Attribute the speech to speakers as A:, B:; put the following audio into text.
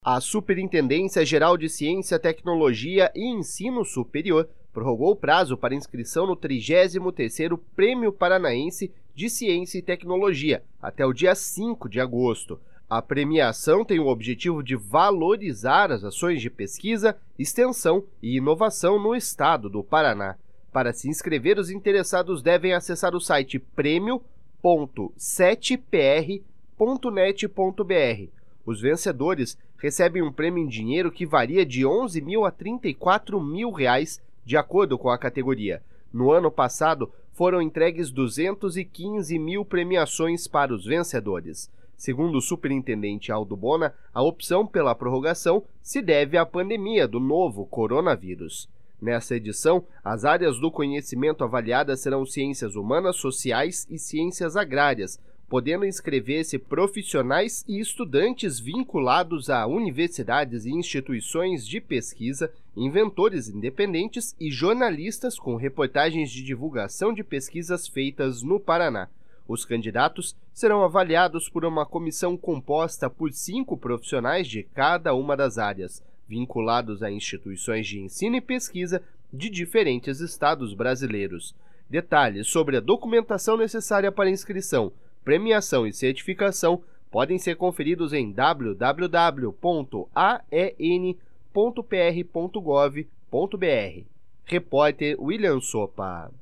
A: A Superintendência Geral de Ciência, Tecnologia e Ensino Superior prorrogou o prazo para inscrição no 33º Prêmio Paranaense de Ciência e Tecnologia até o dia 5 de agosto. A premiação tem o objetivo de valorizar as ações de pesquisa, extensão e inovação no estado do Paraná. Para se inscrever, os interessados devem acessar o site premio.7pr.net.br. Os vencedores recebem um prêmio em dinheiro que varia de R$ 11.000 a R$ 34.000, de acordo com a categoria. No ano passado, foram entregues 215.000 premiações para os vencedores. Segundo o superintendente Aldo Bona, a opção pela prorrogação se deve à pandemia do novo coronavírus. Nessa edição, as áreas do conhecimento avaliadas serão ciências humanas, sociais e ciências agrárias, podendo inscrever-se profissionais e estudantes vinculados a universidades e instituições de pesquisa, inventores independentes e jornalistas com reportagens de divulgação de pesquisas feitas no Paraná. Os candidatos serão avaliados por uma comissão composta por 5 profissionais de cada uma das áreas, vinculados a instituições de ensino e pesquisa de diferentes estados brasileiros. Detalhes sobre a documentação necessária para inscrição, premiação e certificação podem ser conferidos em www.aen.pr.gov.br. Repórter William Sopa.